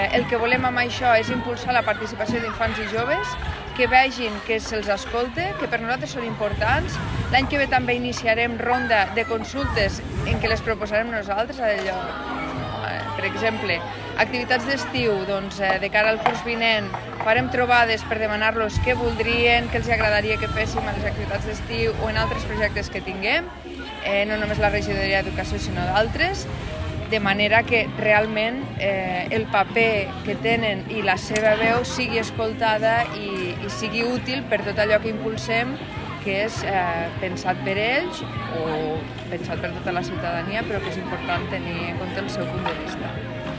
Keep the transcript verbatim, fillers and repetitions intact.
El que volem amb això és impulsar la participació d'infants i joves, que vegin que se'ls escolta, que per nosaltres són importants. L'any que ve també iniciarem ronda de consultes en què les proposarem nosaltres. Allò, per exemple, activitats d'estiu, doncs, de cara al curs vinent, farem trobades per demanar-los què voldrien, què els agradaria que féssim a les activitats d'estiu o en altres projectes que tinguem, eh, no només la regidoria d'Educació, sinó d'altres, de manera que realment eh, el paper que tenen i la seva veu sigui escoltada i, i sigui útil per tot allò que impulsem, que és eh, pensat per ells o pensat per tota la ciutadania, però que és important tenir en compte el seu punt de vista.